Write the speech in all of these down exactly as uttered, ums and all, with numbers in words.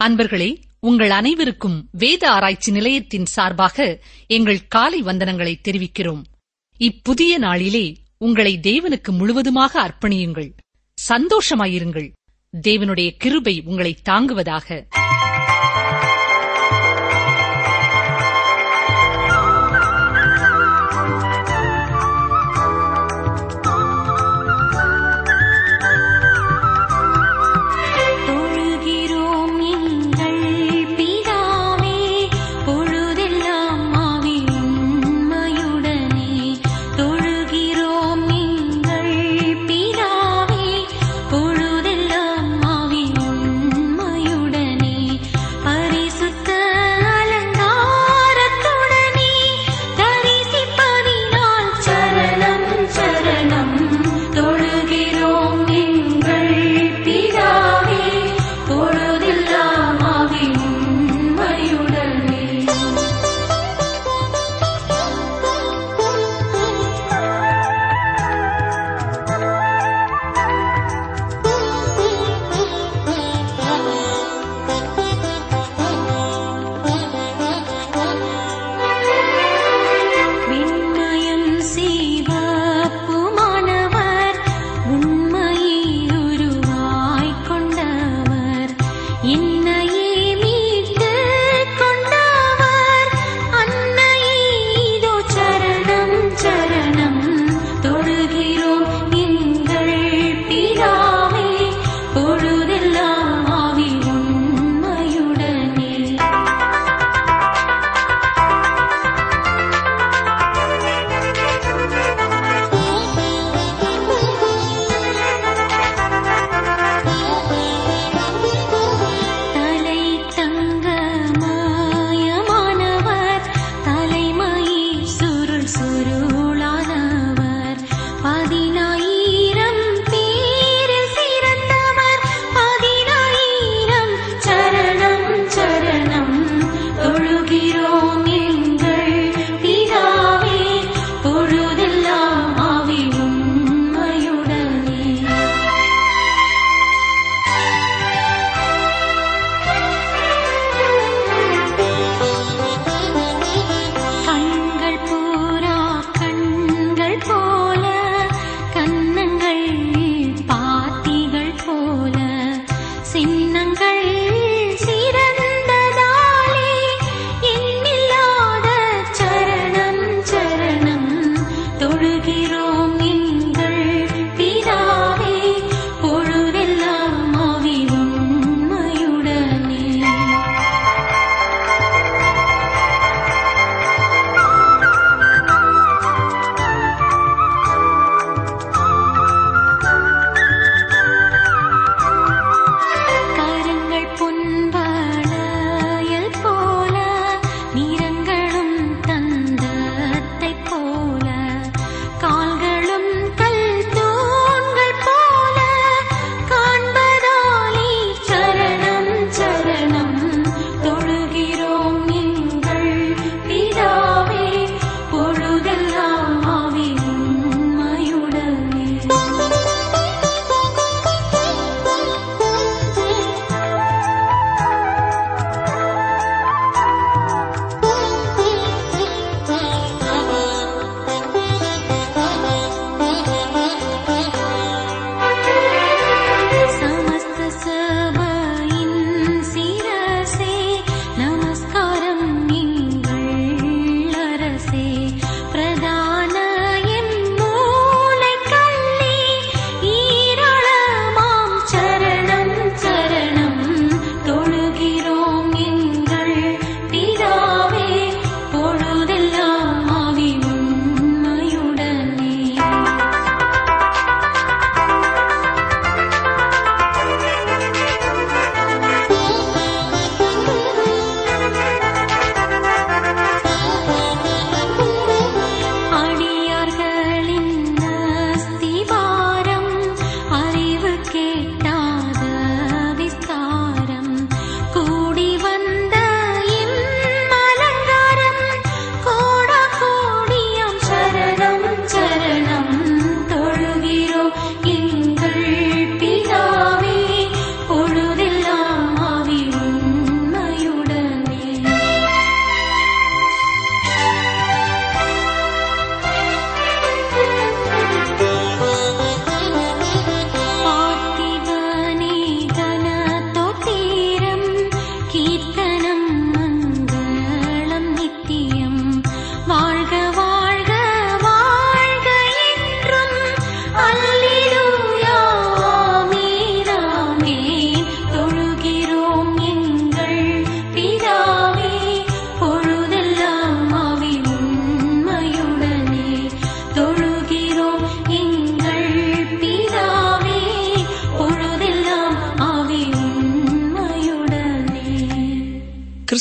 அன்பர்களே, உங்கள் அனைவருக்கும் வேத ஆராய்ச்சி நிலையத்தின் சார்பாக எங்கள் காலை வந்தனங்களை தெரிவிக்கிறோம். இப்புதிய நாளிலே உங்களை தேவனுக்கு முழுவதுமாக அர்ப்பணியுங்கள். சந்தோஷமாயிருங்கள். தேவனுடைய கிருபை உங்களை தாங்குவதாக. பொழுதெல்லாம் ஆவி உண்மையுடனே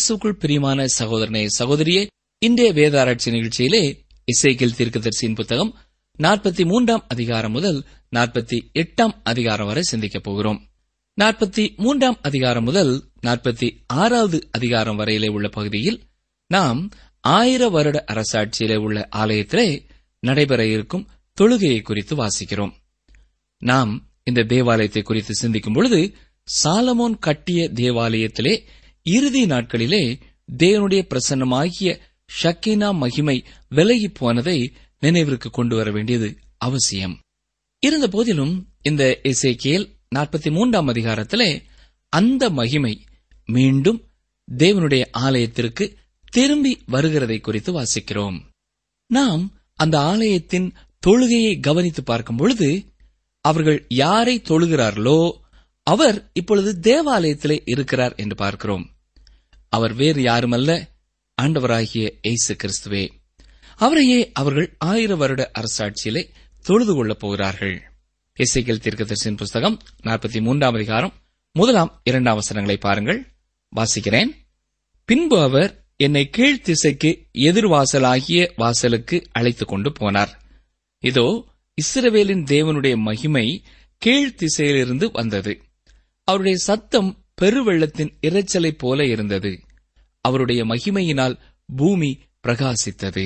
கிறிஸ்துவுக்குள் பிரியமான சகோதரனே, சகோதரியே, இன்றைய வேதாராய்ச்சி நிகழ்ச்சியிலே எசேக்கியேல் தீர்க்கதரிசியின் புத்தகம் நாற்பத்தி மூன்றாம் அதிகாரம் முதல் நாற்பத்தி எட்டாம் அதிகாரம் வரை சிந்திக்கப் போகிறோம். நாற்பத்தி மூன்றாம் அதிகாரம் முதல் நாற்பத்தி ஆறாவது அதிகாரம் வரையிலே உள்ள பகுதியில் நாம் ஆயிர வருட அரசாட்சியிலே உள்ள ஆலயத்திலே நடைபெற இருக்கும் தொழுகையை குறித்து வாசிக்கிறோம். நாம் இந்த தேவாலயத்தை குறித்து சிந்திக்கும் பொழுது சாலமோன் கட்டிய தேவாலயத்திலே இறுதி நாட்களிலே தேவனுடைய பிரசன்னமாகிய ஷக்கீனா மகிமை விலகி போனதை நினைவிற்கு கொண்டு வர வேண்டியது அவசியம். இருந்த போதிலும் இந்த எசேக்கியேல் நாற்பத்தி மூன்றாம் அதிகாரத்திலே அந்த மகிமை மீண்டும் தேவனுடைய ஆலயத்திற்கு திரும்பி வருகிறதை குறித்து வாசிக்கிறோம். நாம் அந்த ஆலயத்தின் தொழுகையை கவனித்து பார்க்கும் பொழுது அவர்கள் யாரை தொழுகிறார்களோ அவர் இப்பொழுது தேவாலயத்திலே இருக்கிறார் என்று பார்க்கிறோம். அவர் வேறு யாருமல்ல, ஆண்டவராகிய இயேசு கிறிஸ்துவே. அவரையே அவர்கள் ஆயிர வருட அரசாட்சியிலே தொழுது கொள்ளப் போகிறார்கள். எசேக்கியேல் தீர்க்கதரிசியின் புஸ்தகம் நாற்பத்தி மூன்றாம் அதிகாரம் முதலாம் இரண்டாம் வசனங்களை பாருங்கள். வாசிக்கிறேன். பின்பு அவர் என்னை கீழ் திசைக்கு எதிர்வாசலாகிய வாசலுக்கு அழைத்துக் கொண்டு போனார். இதோ இஸ்ரவேலின் தேவனுடைய மகிமை கீழ் திசையிலிருந்து வந்தது. அவருடைய சத்தம் பெருவெள்ளத்தின் இரைச்சலைப் போல இருந்தது. அவருடைய மகிமையினால் பூமி பிரகாசித்தது.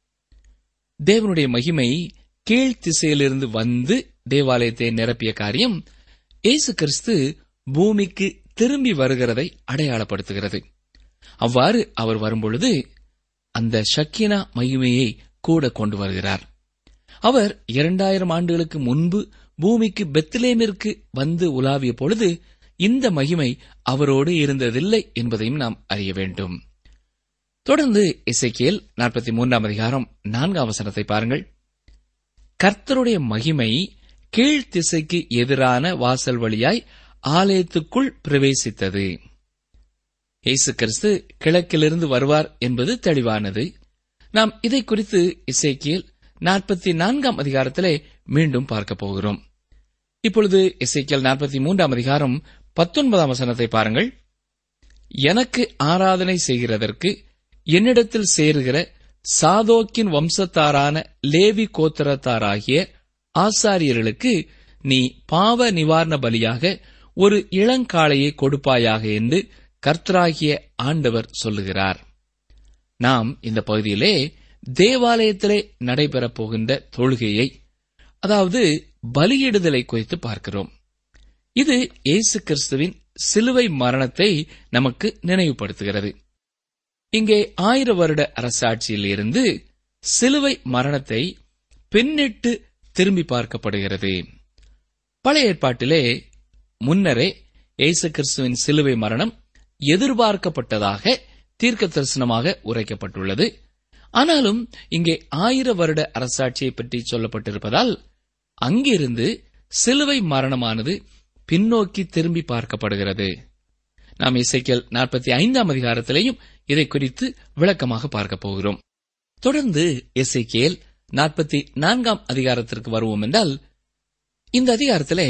தேவனுடைய மகிமை கீழ் திசையிலிருந்து வந்து தேவாலயத்தை நிரப்பிய காரியம் இயேசு கிறிஸ்து பூமிக்கு திரும்பி வருகிறதை அடையாளப்படுத்துகிறது. அவ்வாறு அவர் வரும்பொழுது அந்த ஷக்கீனா மகிமையை கூட கொண்டு வருகிறார். அவர் இரண்டாயிரம் ஆண்டுகளுக்கு முன்பு பூமிக்கு பெத்லேமிற்கு வந்து உலாவிய பொழுது இந்த மகிமை அவரோடு இருந்ததில்லை என்பதையும் நாம் அறிய வேண்டும். தொடர்ந்து எசேக்கியேல் நாற்பத்தி மூன்றாம் அதிகாரம் நான்காம் வசனத்தை பாருங்கள். கர்த்தருடைய மகிமை கீழ் திசைக்கு எதிரான வாசல் வழியாய் ஆலயத்துக்குள் பிரவேசித்தது. இயேசு கிறிஸ்து கிழக்கிலிருந்து வருவார் என்பது தெளிவானது. நாம் இதை குறித்து எசேக்கியேல் நாற்பத்தி நான்காம் அதிகாரத்திலே மீண்டும் பார்க்க போகிறோம். இப்பொழுது எசேக்கியேல் நாற்பத்தி மூன்றாம் அதிகாரம் பத்தொன்பதாம் வசனத்தை பாருங்கள். எனக்கு ஆராதனை செய்கிறதற்கு என்னிடத்தில் சேருகிற சாதோக்கின் வம்சத்தாரான லேவி கோத்திரத்தாராகிய ஆசாரியர்களுக்கு நீ பாவ நிவாரண பலியாக ஒரு இளங்காளையை கொடுப்பாயாக என்று கர்த்தராகிய ஆண்டவர் சொல்லுகிறார். நாம் இந்த பகுதியிலே தேவாலயத்திலே நடைபெறப் போகின்ற தொழுகையை, அதாவது பலியிடுதலை குறித்து பார்க்கிறோம். இது இயேசு கிறிஸ்துவின் சிலுவை மரணத்தை நமக்கு நினைவுபடுத்துகிறது. இங்கே ஆயிர வருட அரசாட்சியில் இருந்து சிலுவை மரணத்தை பின்னிட்டு திரும்பி பார்க்கப்படுகிறது. பழைய ஏற்பாட்டிலே முன்னரே இயேசு கிறிஸ்துவின் சிலுவை மரணம் எதிர்பார்க்கப்பட்டதாக தீர்க்க தரிசனமாக உரைக்கப்பட்டுள்ளது. ஆனாலும் இங்கே ஆயிர வருட அரசாட்சியை பற்றி சொல்லப்பட்டிருப்பதால் அங்கிருந்து சிலுவை மரணமானது பின்னோக்கி திரும்பி பார்க்கப்படுகிறது. நாம் எசேக்கியேல் நாற்பத்தி ஐந்தாம் அதிகாரத்திலேயும் இதை குறித்து விளக்கமாக பார்க்க போகிறோம். தொடர்ந்து எசேக்கியேல் நாற்பத்தி நான்காம் அதிகாரத்திற்கு வருவோம் என்றால், இந்த அதிகாரத்திலே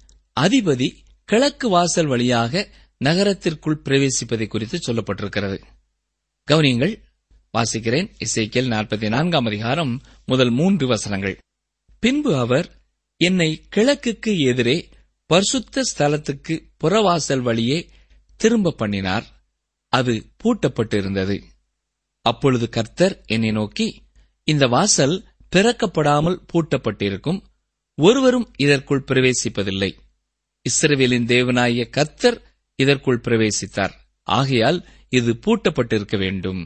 அதிபதி கிழக்கு வாசல் வழியாக நகரத்திற்குள் பிரவேசிப்பதை குறித்து சொல்லப்பட்டிருக்கிறது. கவனியங்கள், வாசிக்கிறேன். எசேக்கியேல் நாற்பத்தி நான்காம் அதிகாரம் முதல் மூன்று வசனங்கள். பின்பு அவர் என்னை கிழக்குக்கு எதிரே பரிசுத்த ஸ்தலத்துக்கு புறவாசல் வழியே திரும்ப பண்ணினார். அது பூட்டப்பட்டிருந்தது. அப்பொழுது கர்த்தர் என்னை நோக்கி, இந்த வாசல் திறக்கப்படாமல் பூட்டப்பட்டிருக்கும், ஒருவரும் இதற்குள் பிரவேசிப்பதில்லை. இஸ்ரவேலின் தேவனாகிய கர்த்தர் இதற்குள் பிரவேசித்தார். ஆகையால் இது பூட்டப்பட்டிருக்க வேண்டும்.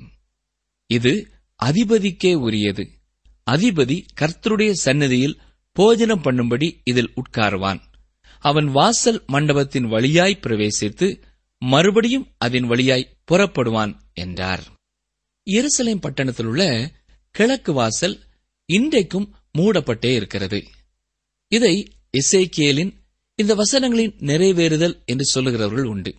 இது அதிபதிக்கே உரியது. அதிபதி கர்த்தருடைய சந்நிதியில் போஜனம் பண்ணும்படி இதில் உட்காருவான். அவன் வாசல் மண்டபத்தின் வழியாய் பிரவேசித்து மறுபடியும் அதன் வழியாய் புறப்படுவான் என்றார். எருசலேம் பட்டணத்தில் உள்ள கிழக்கு வாசல் இன்றைக்கும் மூடப்பட்டே இருக்கிறது. இதை எசேக்கியேலின் இந்த வசனங்களின் நிறைவேறுதல் என்று சொல்லுகிறவர்கள் உண்டு.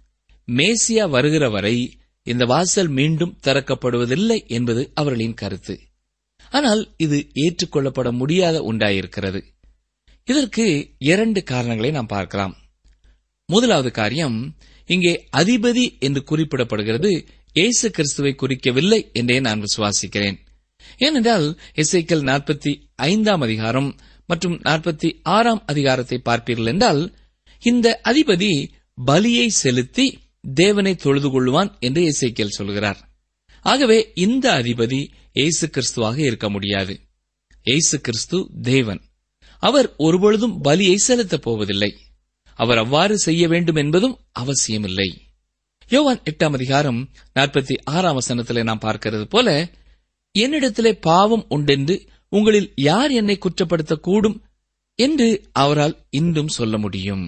மேசியா வருகிற வரை இந்த வாசல் மீண்டும் திறக்கப்படுவதில்லை என்பது அவர்களின் கருத்து. ஆனால் இது ஏற்றுக்கொள்ளப்பட முடியாத ஒன்றாயிருக்கிறது. இதற்கு இரண்டு காரணங்களை நாம் பார்க்கலாம். முதலாவது காரியம், இங்கே அதிபதி என்று குறிப்பிடப்படுகிறது இயேசு கிறிஸ்துவை குறிக்கவில்லை என்றே நான் விசுவாசிக்கிறேன். ஏனென்றால் எசேக்கியேல் நாற்பத்தி ஐந்தாம் அதிகாரம் மற்றும் நாற்பத்தி ஆறாம் அதிகாரத்தை பார்ப்பீர்கள் என்றால் இந்த அதிபதி பலியை செலுத்தி தேவனை தொழுது கொள்வான் என்று எசேக்கியேல் சொல்கிறார். ஆகவே இந்த அதிபதி இயேசு கிறிஸ்துவாக இருக்க முடியாது. இயேசு கிறிஸ்து தேவன். அவர் ஒருபொழுதும் பலியை செலுத்தப் போவதில்லை. அவர் அவ்வாறு செய்ய வேண்டும் என்பதும் அவசியமில்லை. யோவான் எட்டாம் அதிகாரம் நாற்பத்தி ஆறாம் வசனத்திலே நாம் பார்க்கிறது போல, என்னிடத்திலே பாவம் உண்டென்று உங்களில் யார் என்னை குற்றப்படுத்தக்கூடும் என்று அவரால் இன்றும் சொல்ல முடியும்.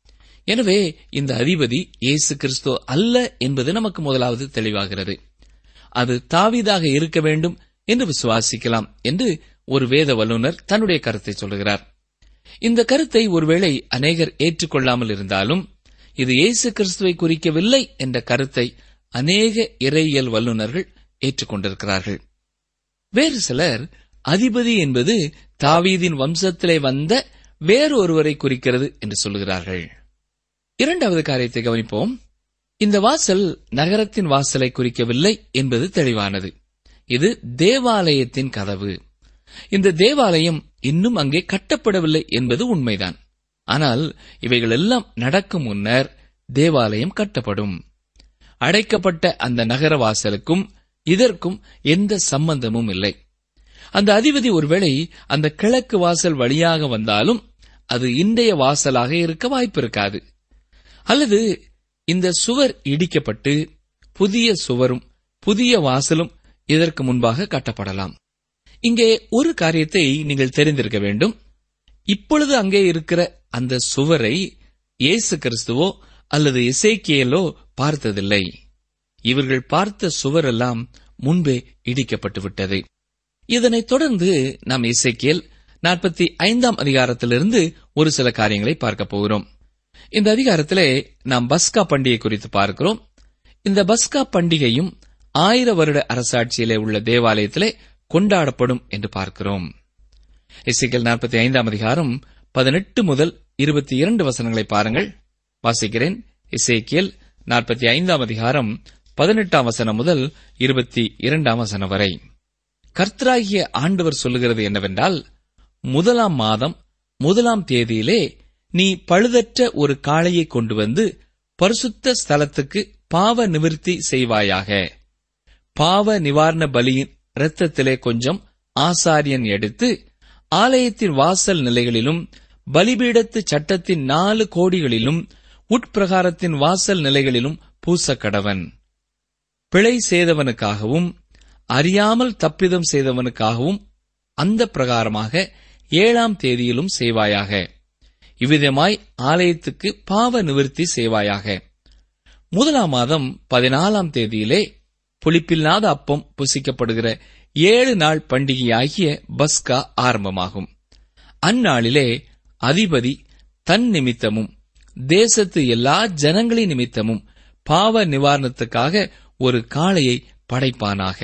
எனவே இந்த அதிபதி இயேசு கிறிஸ்து அல்ல என்பது நமக்கு முதலாவது தெளிவாகிறது. அது தாவீதாக இருக்க வேண்டும் என்று விசுவாசிக்கலாம் என்று ஒரு வேத வல்லுநர் தன்னுடைய கருத்தை சொல்லுகிறார். இந்த கருத்தை ஒருவேளை அநேகர் ஏற்றுக்கொள்ளாமல் இருந்தாலும் இது இயேசு கிறிஸ்துவை குறிக்கவில்லை என்ற கருத்தை அநேக இறையியல் வல்லுநர்கள் ஏற்றுக்கொண்டிருக்கிறார்கள். வேறு சிலர் அதிபதி என்பது தாவீதின் வம்சத்திலே வந்த வேறு ஒருவரை குறிக்கிறது என்று சொல்லுகிறார்கள். இரண்டாவது காரியத்தை கவனிப்போம். இந்த வாசல் நகரத்தின் வாசலை குறிக்கவில்லை என்பது தெளிவானது. இது தேவாலயத்தின் கதவு. இந்த தேவாலயம் இன்னும் அங்கே கட்டப்படவில்லை என்பது உண்மைதான். ஆனால் இவைகள் எல்லாம் நடக்கும் முன்னர் தேவாலயம் கட்டப்படும். அடைக்கப்பட்ட அந்த நகர வாசலுக்கும் இதற்கும் எந்த சம்பந்தமும் இல்லை. அந்த அதிபதி ஒருவேளை அந்த கிழக்கு வாசல் வழியாக வந்தாலும் அது இன்றைய வாசலாக இருக்க வாய்ப்பிருக்காது. அல்லது இந்த சுவர் இடிக்கப்பட்டு புதிய சுவரும் புதிய வாசலும் இதற்கு முன்பாக கட்டப்படலாம். இங்கே ஒரு காரியத்தை நீங்கள் தெரிந்திருக்க வேண்டும். இப்பொழுது அங்கே இருக்கிற அந்த சுவரை இயேசு கிறிஸ்துவோ அல்லது எசேக்கியேலோ பார்த்ததில்லை. இவர்கள் பார்த்த சுவரெல்லாம் முன்பே இடிக்கப்பட்டு விட்டது. இதனைத் தொடர்ந்து நாம் எசேக்கியேல் நாற்பத்தி ஐந்தாம் அதிகாரத்திலிருந்து ஒரு சில காரியங்களை பார்க்க போகிறோம். இந்த அதிகாரத்திலே நாம் பஸ்கா பண்டிகை குறித்து பார்க்கிறோம். இந்த பஸ்கா பண்டிகையும் ஆயிர வருட அரசாட்சியிலே உள்ள தேவாலயத்திலே கொண்டாடப்படும் என்று பார்க்கிறோம். எசேக்கியேல் நாற்பத்தி ஐந்தாம் அதிகாரம் பதினெட்டு முதல் இருபத்தி இரண்டு வசனங்களை பாருங்கள். வாசிக்கிறேன். எசேக்கியேல் நாற்பத்தி ஐந்தாம் அதிகாரம் பதினெட்டாம் வசனம் முதல் இருபத்தி இரண்டாம் வசனம் வரை. கர்த்தராகிய ஆண்டவர் சொல்லுகிறது என்னவென்றால், முதலாம் மாதம் முதலாம் தேதியிலே நீ பழுதற்ற ஒரு காளையை கொண்டு வந்து பரிசுத்த ஸ்தலத்துக்கு பாவ நிவிர்த்தி செய்வாயாக. பாவ நிவாரண பலியின் இரத்தத்திலே கொஞ்சம் ஆசாரியன் எடுத்து ஆலயத்தின் வாசல் நிலைகளிலும் பலிபீடத்து சட்டத்தின் நாலு கோடிகளிலும் உட்பிரகாரத்தின் வாசல் நிலைகளிலும் பூசக்கடவன். பிழை செய்தவனுக்காகவும் அறியாமல் தப்பிதம் செய்தவனுக்காகவும் அந்த பிரகாரமாக ஏழாம் தேதியிலும் செய்வாயாக. இவ்விதமாய் ஆலயத்துக்கு பாவ நிவிர்த்தி செய்வாயாக. முதலாம் மாதம் பதினாலாம் தேதியிலே புளிப்பில்லாத அப்பம் புசிக்கப்படுகிற ஏழு நாள் பண்டிகையாகிய பஸ்கா ஆரம்பமாகும். அந்நாளிலே அதிபதி தன் நிமித்தமும் தேசத்து எல்லா ஜனங்களின் நிமித்தமும் பாவ நிவாரணத்துக்காக ஒரு காளையை படைப்பானாக.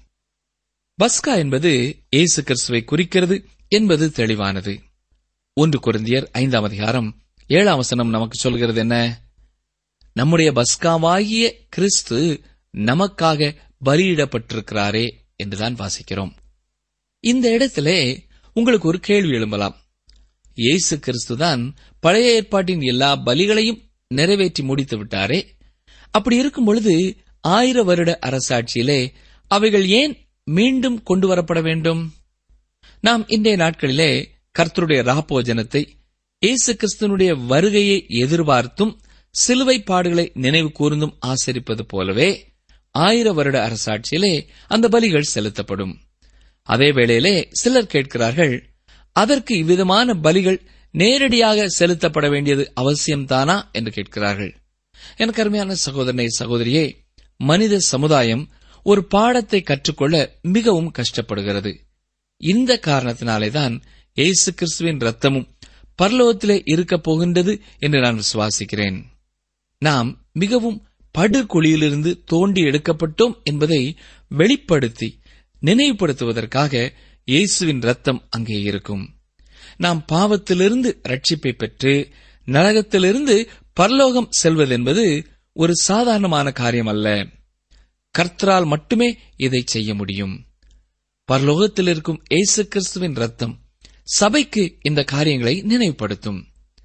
பஸ்கா என்பது இயேசு கிறிஸ்துவை குறிக்கிறது என்பது தெளிவானது. ஒன்று கொரிந்தியர் ஐந்தாம் அதிகாரம் ஏழாம் வசனம் நமக்கு சொல்கிறது என்ன? நம்முடைய பஸ்காவாகிய கிறிஸ்து நமக்காக பலியிடப்பட்டிருக்கிறாரே என்றுதான் வாசிக்கிறோம். இந்த இடத்திலே உங்களுக்கு ஒரு கேள்வி எழும்பலாம். இயேசு கிறிஸ்துதான் பழைய ஏற்பாட்டின் எல்லா பலிகளையும் நிறைவேற்றி முடித்து விட்டாரே. அப்படி இருக்கும் பொழுது ஆயிர வருட அரசாட்சியிலே அவைகள் ஏன் மீண்டும் கொண்டு வரப்பட வேண்டும்? நாம் இன்றைய நாட்களிலே கர்த்தருடைய ராப்போஜனத்தை இயேசு கிறிஸ்துவனுடைய வருகையை எதிர்பார்த்தும் சிலுவை பாடுகளை நினைவு கூர்ந்தும் ஆசரிப்பது போலவே ஆயிர வருட அரசாட்சியிலே அந்த பலிகள் செலுத்தப்படும். அதே வேளையிலே சிலர் கேட்கிறார்கள், அதற்கு இவ்விதமான பலிகள் நேரடியாக செலுத்தப்பட வேண்டியது அவசியம்தானா என்று கேட்கிறார்கள். எனக்கு அருமையான சகோதரனை சகோதரியே, மனித சமுதாயம் ஒரு பாடத்தை கற்றுக்கொள்ள மிகவும் கஷ்டப்படுகிறது. இந்த காரணத்தினாலேதான் இயேசு கிறிஸ்துவின் ரத்தமும் பரலோகத்திலே இருக்கப் போகின்றது என்று நான் விசுவாசிக்கிறேன். நாம் மிகவும் படுகுழியிலிருந்து தோண்டி எடுக்கப்பட்டோம் என்பதை வெளிப்படுத்தி நினைவுபடுத்துவதற்காக இயேசுவின் ரத்தம் அங்கே இருக்கும். நாம் பாவத்திலிருந்து ரட்சிப்பை பெற்று நரகத்திலிருந்து பரலோகம் செல்வதென்பது ஒரு சாதாரணமான காரியம் அல்ல. கர்த்தரால் மட்டுமே இதை செய்ய முடியும். பரலோகத்தில் இருக்கும் இயேசு கிறிஸ்துவின் ரத்தம் சபைக்கு இந்த காரியங்களை நினைவுபடுத்தும்.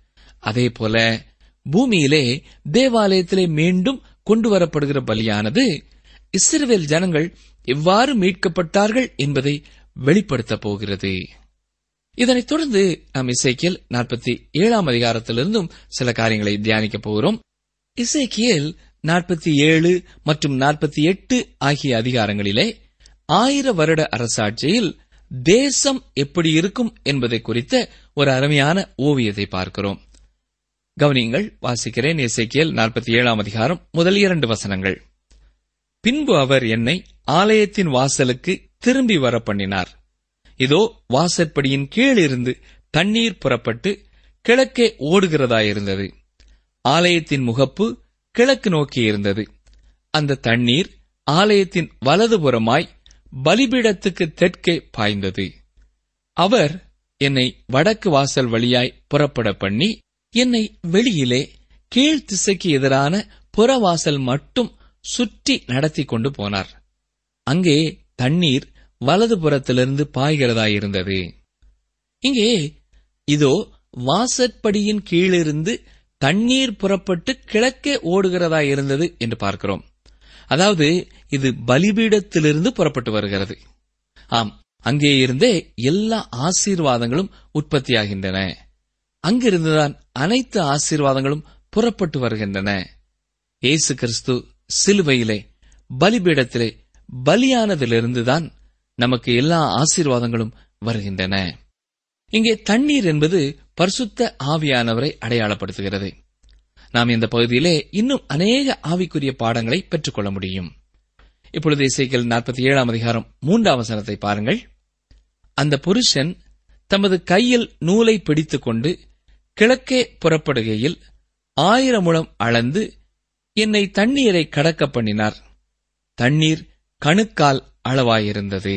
அதேபோல பூமியிலே தேவாலயத்திலே மீண்டும் கொண்டு வரப்படுகிற பலியானது இஸ்ரவேல் ஜனங்கள் எவ்வாறு மீட்கப்பட்டார்கள் என்பதை வெளிப்படுத்தப் போகிறது. இதனைத் தொடர்ந்து நாம் எசேக்கியேல் நாற்பத்தி ஏழாம் அதிகாரத்திலிருந்தும் சில காரியங்களை தியானிக்கப் போகிறோம். எசேக்கியேல் நாற்பத்தி ஏழு மற்றும் நாற்பத்தி எட்டு ஆகிய அதிகாரங்களிலே ஆயிர வருட அரசாட்சியில் தேசம் எப்படி இருக்கும் என்பதை குறித்த ஒரு அருமையான ஓவியத்தை பார்க்கிறோம். கவனியுங்கள், வாசிக்கிறேன். எசேக்கியேல் நாற்பத்தி ஏழாம் அதிகாரம் முதல் இரண்டு வசனங்கள். பின்பு அவர் என்னை ஆலயத்தின் வாசலுக்கு திரும்பி வர பண்ணினார். இதோ வாசற்படியின் கீழிருந்து தண்ணீர் புறப்பட்டு கிழக்கே ஓடுகிறதாயிருந்தது. ஆலயத்தின் முகப்பு கிழக்கு நோக்கி இருந்தது. அந்த தண்ணீர் ஆலயத்தின் வலதுபுறமாய் பலிபீடத்துக்கு தெற்கே பாய்ந்தது. அவர் என்னை வடக்கு வாசல் வழியாய் புறப்பட பண்ணி என்னை வெளியிலே கீழ் திசைக்கு எதிரான புறவாசல் மட்டும் சுற்றி நடத்தி கொண்டு போனார். அங்கே தண்ணீர் வலதுபுறத்திலிருந்து பாய்கிறதாயிருந்தது. இங்கே இதோ வாசற்படியின் கீழிருந்து தண்ணீர் புறப்பட்டு கிழக்கே ஓடுகிறதாயிருந்தது என்று பார்க்கிறோம். அதாவது இது பலிபீடத்திலிருந்து புறப்பட்டு வருகிறது. ஆம், அங்கே இருந்தே எல்லா ஆசீர்வாதங்களும் உற்பத்தியாகின்றன. அங்கிருந்துதான் அனைத்து ஆசீர்வாதங்களும் புறப்பட்டு வருகின்றன. இயேசு கிறிஸ்து சிலுவையிலே பலிபீடத்திலே பலியானதிலிருந்துதான் நமக்கு எல்லா ஆசீர்வாதங்களும் வருகின்றன. இங்கே தண்ணீர் என்பது பரிசுத்த ஆவியானவரை அடையாளப்படுத்துகிறது. நாம் இந்த பகுதியிலே இன்னும் அநேக ஆவிக்குரிய பாடங்களை பெற்றுக்கொள்ள முடியும். இப்பொழுது எசேக்கியேல் நாற்பத்தி ஏழாம் அதிகாரம் மூன்றாம் வசனத்தை பாருங்கள். அந்த புருஷன் தமது கையில் நூலை பிடித்துக் கொண்டு கிழக்கே புறப்படுகையில் ஆயிரம் முழம் அளந்து என்னை தண்ணீரை கடக்க பண்ணினார். தண்ணீர் கணுக்கால் அளவாயிருந்தது.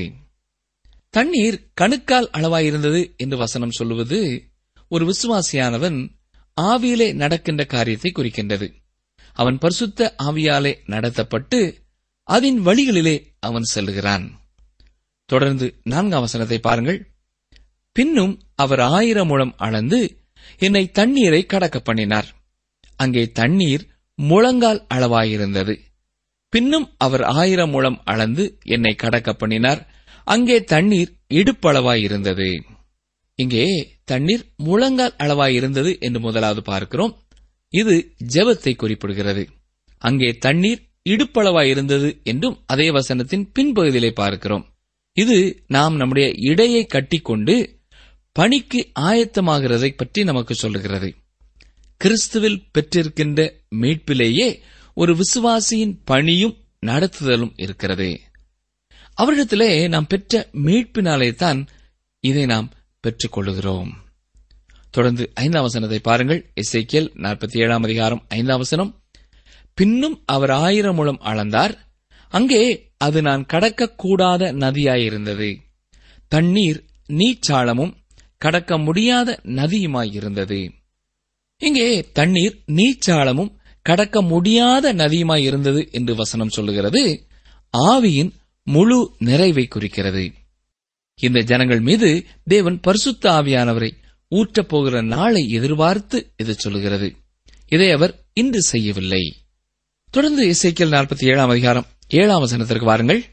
தண்ணீர் கணுக்கால் அளவாயிருந்தது என்று வசனம் சொல்லுவது ஒரு விசுவாசியானவன் ஆவியிலே நடக்கின்ற காரியத்தை குறிக்கின்றது. அவன் பரிசுத்த ஆவியாலே நடத்தப்பட்டு அதன் வழிகளிலே அவன் செல்லுகிறான். தொடர்ந்து நான்காம் வசனத்தை பாருங்கள். பின்னும் அவர் ஆயிரம் முழம் அளந்து என்னை தண்ணீரை கடக்க பண்ணினார். அங்கே தண்ணீர் முழங்கால் அளவாயிருந்தது. பின்னும் அவர் ஆயிரம் முழம் அளந்து என்னை கடக்க பண்ணினார். அங்கே தண்ணீர் இடுப்பளவாயிருந்தது. இங்கே தண்ணீர் முழங்கால் அளவாயிருந்தது என்று முதலாவது பார்க்கிறோம். இது ஜெபத்தை குறிப்பிடுகிறது. அங்கே தண்ணீர் இடுப்பளவாயிருந்தது என்றும் அதே வசனத்தின் பின்பகுதியிலே பார்க்கிறோம். இது நாம் நம்முடைய இடையை கட்டிக்கொண்டு பணிக்கு ஆயத்தமாகிறதை பற்றி நமக்கு சொல்லுகிறது. கிறிஸ்துவில் பெற்றிருக்கின்ற மீட்பிலேயே ஒரு விசுவாசியின் பணியும் நடத்துதலும் இருக்கிறது. அவரிடத்திலே நாம் பெற்ற மீட்பினாலே தான் இதை நாம் பெற்றுக் கொள்ளுகிறோம். தொடர்ந்து ஐந்தாம் வசனத்தை பாருங்கள். எசேக்கியேல் நாற்பத்தி ஏழாம் அதிகாரம் ஐந்தாம் வசனம். பின்னும் அவர் ஆயிரம் முழம் அளந்தார். அங்கே அது நான் கடக்கக்கூடாத நதியாயிருந்தது. தண்ணீர் நீச்சாளமும் கடக்க முடியாத நதியுமாயிருந்தது. இங்கே தண்ணீர் நீச்சாளமும் கடக்க முடியாத நதியுமாயிருந்தது என்று வசனம் சொல்லுகிறது. ஆவியின் முழு நிறைவை குறிக்கிறது. இந்த ஜனங்கள் மீது தேவன் பரிசுத்த ஆவியானவரை ஊற்றப் போகிற நாளை எதிர்பார்த்து இது சொல்லுகிறது. இதை அவர் இன்று செய்யவில்லை. தொடர்ந்து எசேக்கியேல் நாற்பத்தி ஏழாம் அதிகாரம் ஏழாம் வசனத்திற்கு வாருங்கள்.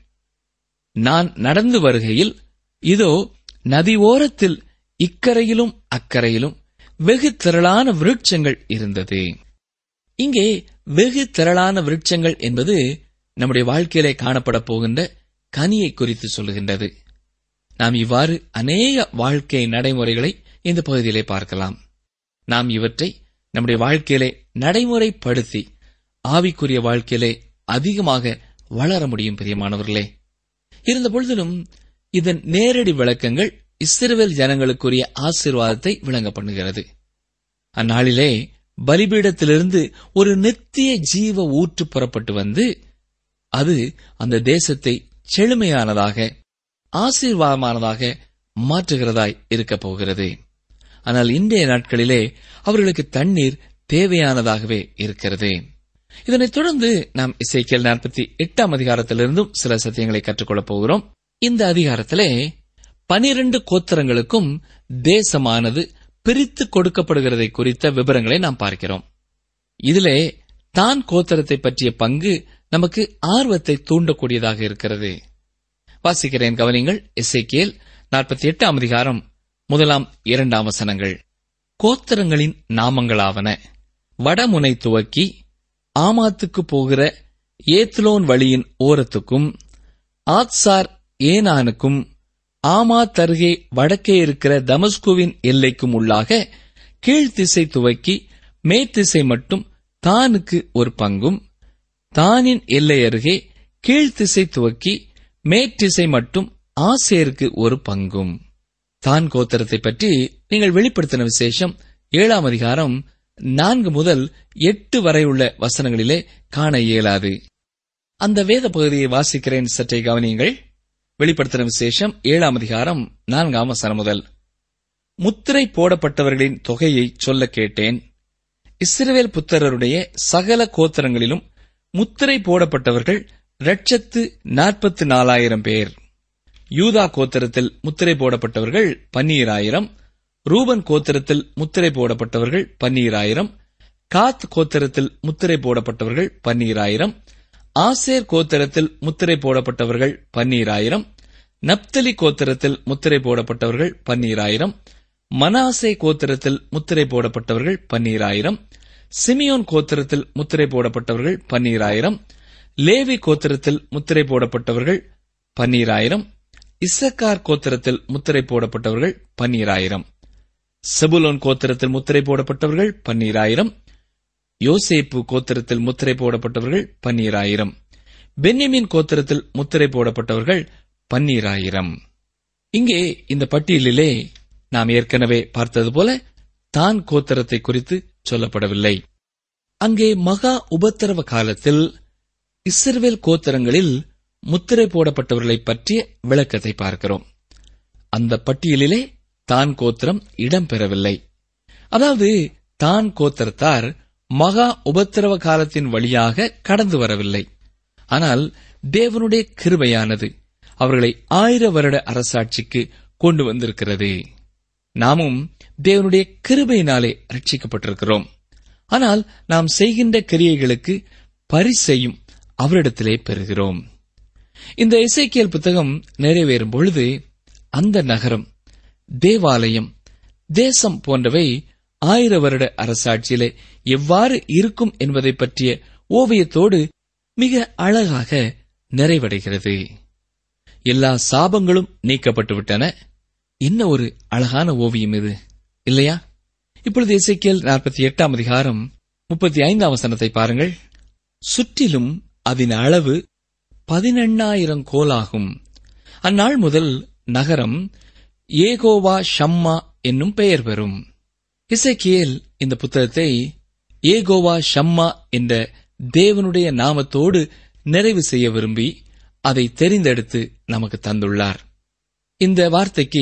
நான் நடந்து வருகையில் இதோ நதி ஓரத்தில் இக்கரையிலும் அக்கரையிலும் வெகு திரளான விருட்சங்கள் இருந்தது. இங்கே வெகு திரளான விருட்சங்கள் என்பது நம்முடைய வாழ்க்கையிலே காணப்பட போகின்ற கனியை குறித்து சொல்லுகின்றது. நாம் இவ்வாறு அநேக வாழ்க்கை நடைமுறைகளை இந்த பகுதியிலே பார்க்கலாம். நாம் இவற்றை நம்முடைய வாழ்க்கையிலே நடைமுறைப்படுத்தி ஆவிக்குரிய வாழ்க்கையிலே அதிகமாக வளர முடியும். பிரியமானவர்களே, இருந்த பொழுதிலும் இதன் நேரடி விளக்கங்கள் இஸ்ரவேல் ஜனங்களுக்குரிய ஆசீர்வாதத்தை விளங்க பண்ணுகிறது. அந்நாளிலே பலிபீடத்திலிருந்து ஒரு நித்திய ஜீவ ஊற்று புறப்பட்டு வந்து அது அந்த தேசத்தை செழுமையானதாக ஆசீர்வாதமானதாக மாற்றுகிறதாய் இருக்கப் போகிறது. ஆனால் இன்றைய நாட்களிலே அவர்களுக்கு தண்ணீர் தேவையானதாகவே இருக்கிறது. இதனைத் தொடர்ந்து நாம் எசேக்கியேல் நாற்பத்தி எட்டாம் அதிகாரத்திலிருந்தும் சில சத்தியங்களை கற்றுக்கொள்ளப் போகிறோம். இந்த அதிகாரத்திலே பனிரண்டு கோத்திரங்களுக்கும் தேசமானது பிரித்து கொடுக்கப்படுகிறதை குறித்த விவரங்களை நாம் பார்க்கிறோம். இதிலே தான் கோத்திரத்தை பற்றிய பங்கு நமக்கு ஆர்வத்தை தூண்டக்கூடியதாக இருக்கிறது. வாசிக்கிறேன், கவனிங்கள். எசேக்கியேல் நாற்பத்தி எட்டாம் அதிகாரம் முதலாம் இரண்டாம் வசனங்கள். கோத்திரங்களின் நாமங்களாவன: வடமுனை துவக்கி ஆமாத்துக்கு போகிற ஏத்லோன் வழியின் ஓரத்துக்கும் ஆத்சார் ஏனானுக்கும் ஆமாத் அருகே வடக்கே இருக்கிற தமஸ்குவின் எல்லைக்கும் உள்ளாக கீழ்த்திசை துவக்கி மேத்திசை மட்டும் தானுக்கு ஒரு பங்கும், தானின் எல்லை அருகே கீழ்த்திசை துவக்கி மேற்றிசை மட்டும் ஆசேருக்கு ஒரு பங்கும். தான் கோத்திரத்தை பற்றி நீங்கள் வெளிப்படுத்தின விசேஷம் ஏழாம் அதிகாரம் நான்கு முதல் எட்டு வரை உள்ள வசனங்களிலே காண இயலாது. அந்த வேத பகுதியை வாசிக்கிறேன், சற்றே கவனியுங்கள். வெளிப்படுத்தின விசேஷம் ஏழாம் அதிகாரம் நான்காம் வசனம் முதல். முத்திரை போடப்பட்டவர்களின் தொகையை சொல்ல கேட்டேன். இஸ்ரவேல் புத்திரருடைய சகல கோத்திரங்களிலும் முத்திரை போடப்பட்டவர்கள் லட்சத்து நாற்பத்து நாலாயிரம் பேர். யூதா கோத்திரத்தில் முத்திரை போடப்பட்டவர்கள் பன்னீராயிரம். ரூபன் கோத்திரத்தில் முத்திரை போடப்பட்டவர்கள் பன்னீராயிரம். காத் கோத்திரத்தில் முத்திரை போடப்பட்டவர்கள் பன்னீராயிரம். ஆசேர் கோத்திரத்தில் முத்திரை போடப்பட்டவர்கள் பன்னீராயிரம். நப்தலி கோத்திரத்தில் முத்திரை போடப்பட்டவர்கள் பன்னீராயிரம். மனாசே கோத்திரத்தில் முத்திரை போடப்பட்டவர்கள் பன்னீராயிரம். சிமியோன் கோத்திரத்தில் முத்திரை போடப்பட்டவர்கள் பன்னீராயிரம். லேவி கோத்திரத்தில் முத்திரை போடப்பட்டவர்கள் பன்னீராயிரம். இசக்கார் கோத்திரத்தில் முத்திரை போடப்பட்டவர்கள் பன்னீராயிரம். செபுலோன் கோத்திரத்தில் முத்திரை போடப்பட்டவர்கள் பன்னீராயிரம். யோசேப்பு கோத்திரத்தில் முத்திரை போடப்பட்டவர்கள் பன்னீராயிரம். பென்யமீன் கோத்திரத்தில் முத்திரை போடப்பட்டவர்கள் பன்னீராயிரம். இங்கே இந்த பட்டியலிலே நாம் ஏற்கனவே பார்த்தது போல தான் கோத்திரத்தை குறித்து சொல்லப்படவில்லை. அங்கே மகா உபத்திரவ காலத்தில் இஸ்ரவேல் கோத்திரங்களில் முத்திரை போடப்பட்டவர்களை பற்றிய விளக்கத்தை பார்க்கிறோம். அந்த பட்டியலிலே தான் கோத்திரம் இடம்பெறவில்லை. அதாவது தான் கோத்திரத்தார் மகா உபத்திரவ காலத்தின் வழியாக கடந்து வரவில்லை. ஆனால் தேவனுடைய கிருபையானது அவர்களை ஆயிர வருட அரசாட்சிக்கு கொண்டு வந்திருக்கிறது. நாமும் தேவனுடைய கிருபையினாலே ரட்சிக்கப்பட்டிருக்கிறோம். ஆனால் நாம் செய்கின்ற கிரியைகளுக்கு பரிசையும் அவரிடத்திலே பெறுகிறோம். இந்த எசேக்கியேல் புத்தகம் நிறைவேறும் பொழுது அந்த நகரம், தேவாலயம், தேசம் போன்றவை ஆயிர வருட அரசாட்சியிலே எவ்வாறு இருக்கும் என்பதை பற்றிய ஓவியத்தோடு மிக அழகாக நிறைவடைகிறது. எல்லா சாபங்களும் நீக்கப்பட்டுவிட்டன. என்ன ஒரு அழகான ஓவியம் இது, இல்லையா? இப்பொழுது எசேக்கியேல் நாற்பத்தி எட்டாம் அதிகாரம் முப்பத்தி ஐந்தாம் வசனத்தை பாருங்கள். சுற்றிலும் அதன் அளவு பதினெண்ணாயிரம் கோலாகும். அந்நாள் முதல் நகரம் ஏகோவா ஷம்மா என்னும் பெயர் பெறும். எசேக்கியேல் இந்த புத்தகத்தை ஏகோவா ஷம்மா என்ற தேவனுடைய நாமத்தோடு நிறைவு செய்ய விரும்பி அதை தெரிந்தெடுத்து நமக்கு தந்துள்ளார். இந்த வார்த்தைக்கு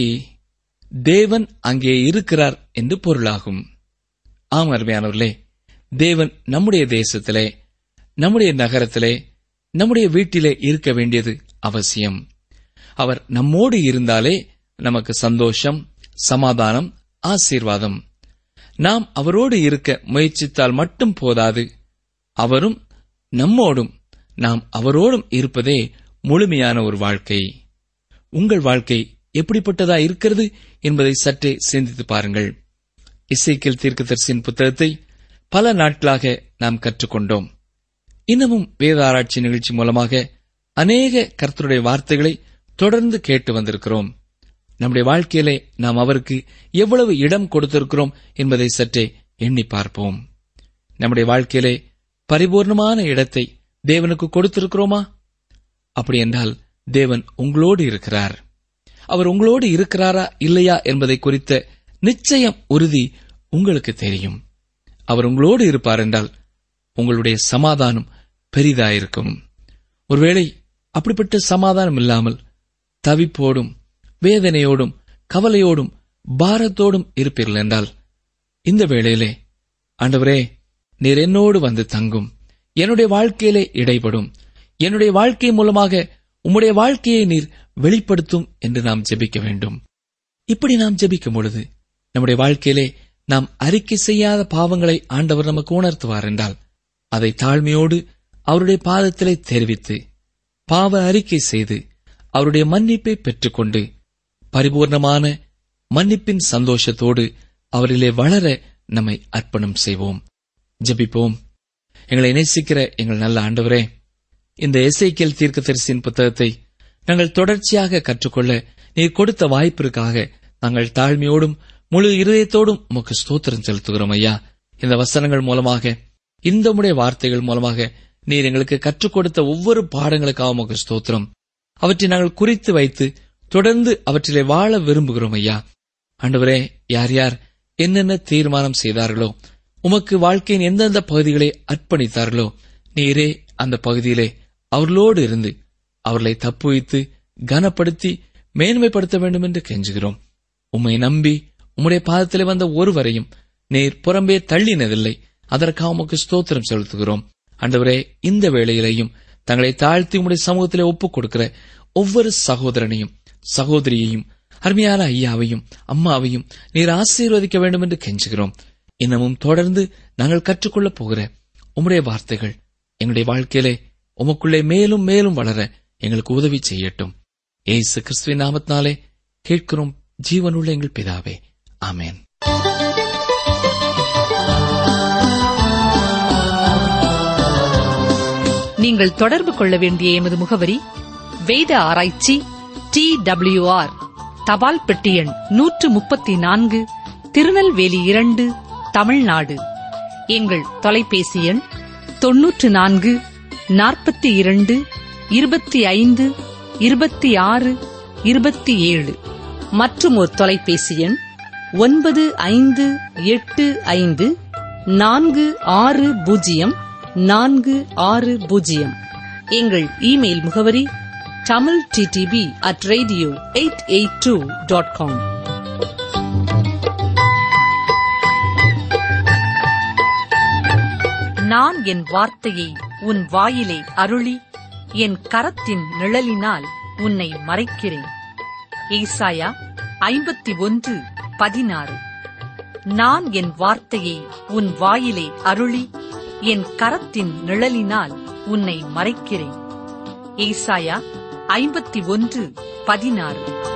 தேவன் அங்கே இருக்கிறார் என்று பொருளாகும். ஆம் அருமையானவர்களே, தேவன் நம்முடைய தேசத்திலே, நம்முடைய நகரத்திலே, நம்முடைய வீட்டிலே இருக்க வேண்டியது அவசியம். அவர் நம்மோடு இருந்தாலே நமக்கு சந்தோஷம், சமாதானம், ஆசீர்வாதம். நாம் அவரோடு இருக்க முயற்சித்தால் மட்டும் போதாது. அவரும் நம்மோடும், நாம் அவரோடும் இருப்பதே முழுமையான ஒரு வாழ்க்கை. உங்கள் வாழ்க்கை எப்படிப்பட்டதா இருக்கிறது என்பதை சற்றே சிந்தித்து பாருங்கள். எசேக்கியேல் தீர்க்கதரிசியின் புத்தகத்தை பல நாட்களாக நாம் கற்றுக்கொண்டோம். இன்னமும் வேத ஆராய்ச்சி நிகழ்ச்சி மூலமாக அநேக கர்த்தருடைய வார்த்தைகளை தொடர்ந்து கேட்டு வந்திருக்கிறோம். நம்முடைய வாழ்க்கையிலே நாம் அவருக்கு எவ்வளவு இடம் கொடுத்திருக்கிறோம் என்பதை சற்றே எண்ணி பார்ப்போம். நம்முடைய வாழ்க்கையிலே பரிபூர்ணமான இடத்தை தேவனுக்கு கொடுத்திருக்கிறோமா? அப்படி என்றால் தேவன் உங்களோடு இருக்கிறார். அவர் உங்களோடு இருக்கிறாரா இல்லையா என்பதை குறித்த நிச்சயம் உறுதி உங்களுக்கு தெரியும். அவர் உங்களோடு இருப்பார் என்றால் உங்களுடைய சமாதானம் பெரிதாயிருக்கும். ஒருவேளை அப்படிப்பட்ட சமாதானம் இல்லாமல் தவிப்போடும், வேதனையோடும், கவலையோடும், பாரத்தோடும் இருப்பீர்கள் என்றால் இந்த வேளையிலே, ஆண்டவரே, நீர் என்னோடு வந்து தங்கும், என்னுடைய வாழ்க்கையிலே இடைப்படும், என்னுடைய வாழ்க்கை மூலமாக உம்முடைய வாழ்க்கையை நீர் வெளிப்படுத்தும் என்று நாம் ஜெபிக்க வேண்டும். இப்படி நாம் ஜெபிக்கும் பொழுது நம்முடைய வாழ்க்கையிலே நாம் அறிக்கை செய்யாத பாவங்களை ஆண்டவர் நமக்கு உணர்த்துவார் என்றால் அதை தாழ்மையோடு அவருடைய பாதத்திலே தெரிவித்து பாவ அறிக்கை செய்து அவருடைய மன்னிப்பை பெற்றுக்கொண்டு பரிபூர்ணமான மன்னிப்பின் சந்தோஷத்தோடு அவரிலே வளர நம்மை அர்ப்பணம் செய்வோம். ஜெபிப்போம். எங்களை நேசிக்கிற எங்கள் நல்ல ஆண்டவரே, இந்த எசேக்கியேல் தீர்க்கதரிசியின் புத்தகத்தை நாங்கள் தொடர்ச்சியாக கற்றுக்கொள்ள நீர் கொடுத்த வாய்ப்பிற்காக நாங்கள் தாழ்மையோடும் முழு இருதயத்தோடும் உமக்கு ஸ்தோத்திரம் செலுத்துகிறோம் ஐயா. இந்த வசனங்கள் மூலமாக, இந்த உம்முடைய வார்த்தைகள் மூலமாக நீர் எங்களுக்கு கற்றுக் கொடுத்த ஒவ்வொரு பாடங்களுக்காக உமக்கு ஸ்தோத்திரம். அவற்றை நாங்கள் குறித்து வைத்து தொடர்ந்து அவற்றிலே வாழ விரும்புகிறோம் ஐயா. ஆண்டவரே, யார் யார் என்னென்ன தீர்மானம் செய்தார்களோ, உமக்கு வாழ்க்கையின் எந்தெந்த பகுதிகளை அர்ப்பணித்தார்களோ, நீரே அந்த பகுதியிலே அவர்களோடு இருந்து அவர்களை தப்புவித்து கனப்படுத்தி மேன்மைப்படுத்த வேண்டும் என்று கெஞ்சுகிறோம். உம்மை நம்பி உம்முடைய பாதத்திலே வந்த ஒருவரையும் நீர் புறம்பே தள்ளினதில்லை. அதற்காக உமக்கு ஸ்தோத்திரம் செலுத்துகிறோம். ஆண்டவரே, இந்த வேளையிலேயும் தங்களை தாழ்த்தி உம்முடைய சமூகத்திலே ஒப்புக் கொடுக்கிற ஒவ்வொரு சகோதரனையும் சகோதரியையும் அருமையான ஐயாவையும் அம்மாவையும் நீர் ஆசீர்வதிக்க வேண்டும் என்று கெஞ்சுகிறோம். இன்னமும் தொடர்ந்து நாங்கள் கற்றுக்கொள்ளப் போகிற உம்முடைய வார்த்தைகள் எங்களுடைய வாழ்க்கையிலே உமக்குள்ளே மேலும் மேலும் வளர எங்களுக்கு உதவி செய்யட்டும். ஏசு கிறிஸ்துவின் நாமத்தினாலே கேட்கிறோம் ஜீவனுள்ள எங்கள் பிதாவே, ஆமென். நீங்கள் தொடர்பு கொள்ள வேண்டிய எமது முகவரி: வேத ஆராய்ச்சி, டி டபிள்யூ ஆர், தபால் பெட்டி எண் நூற்று முப்பத்தி நான்கு, திருநெல்வேலி இரண்டு, தமிழ்நாடு. எங்கள் தொலைபேசி எண் தொன்னூற்று நான்கு நாற்பத்தி இரண்டு இருபத்தி ஐந்து இருபத்தி ஆறு இருபத்தி ஏழு. மற்றும் ஒரு தொலைபேசி எண் ஒன்பது ஐந்து எட்டு ஐந்து நான்கு ஆறு பூஜ்ஜியம் நான்கு ஆறு பூஜ்ஜியம். எங்கள் இமெயில் முகவரி Tamil DTP at radio eight eight two dot com. நான் என் வார்த்தையை உன் வாயிலே அருளி என் கரத்தின் நிழலினால் உன்னை மறைக்கிறேன். ஏசாயா ஐம்பத்தி ஒன்று பதினாறு. நான் என் வார்த்தையை உன் வாயிலே அருளி என் கரத்தின் நிழலினால் உன்னை மறைக்கிறேன். ஏசாயா ஐம்பத்தி ஒன்று பதினாறு.